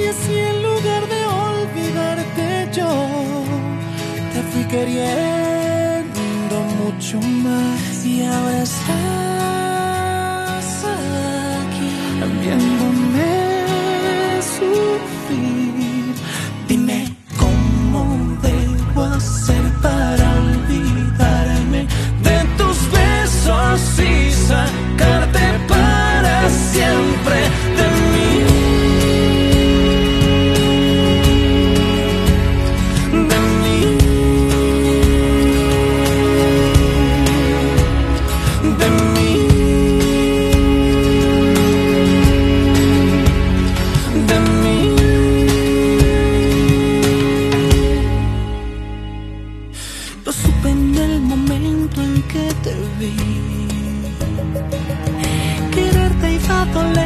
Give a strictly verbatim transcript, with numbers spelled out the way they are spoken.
si en lugar de olvidarte yo te fui queriendo mucho más y ahora estás